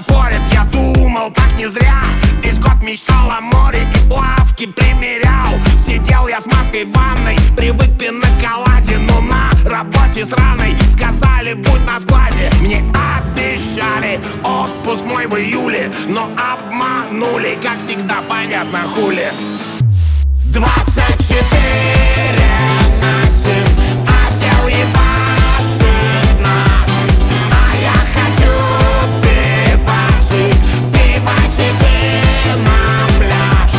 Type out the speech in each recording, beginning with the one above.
спорит, я думал так не зря. Весь год мечтал о море и плавки примерял. Сидел я с маской в ванной, привык к пинаколаде. Но на работе сраной сказали, будь на складе. Мне обещали отпуск мой в июле, но обманули, как всегда, понятно хули. 24/7 отдел ебашит нас, а я хочу пивасик, пивасик и на пляж.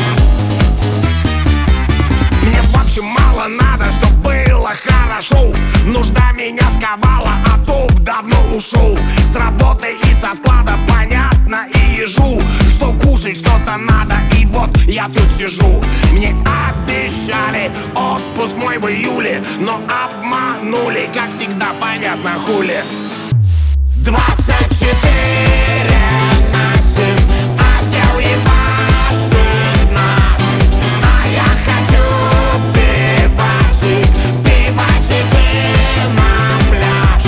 Мне в общем мало надо, чтоб было хорошо. Нужда меня сковала, а топ давно ушел. С работы и со склада понятно и ежу, что кушать что-то надо, и вот я тут сижу. Мне обещали отпуск мой в июле, но обманули, как всегда, понятно хули. 24/7 отдел ебашит нас, а я хочу пивасик, пивасик и на пляж.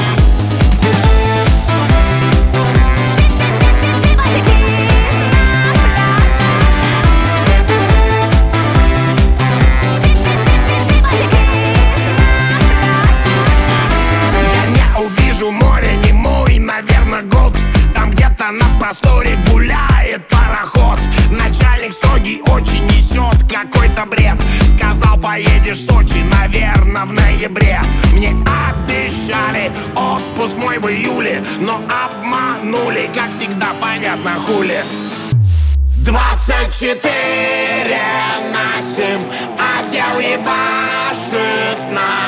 Море не мой, наверное, год. Там где-то на просторе гуляет пароход. Начальник строгий очень несет какой-то бред. Сказал, поедешь в Сочи, наверное, в ноябре. Мне обещали отпуск мой в июле, но обманули, как всегда, понятно хули. 24/7 отдел ебашит нас.